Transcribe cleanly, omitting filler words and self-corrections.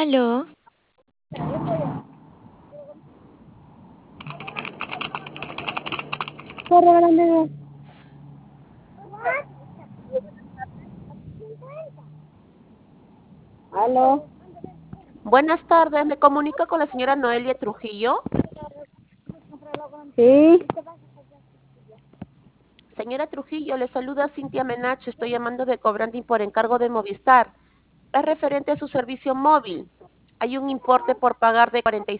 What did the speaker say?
Aló, Corre, grande. Aló. Buenas tardes, me comunico con la señora Noelia Trujillo. Sí. Señora Trujillo, le saluda Cintia Menacho, estoy llamando de Cobranding por encargo de Movistar. Es referente a su servicio móvil. Hay un importe por pagar de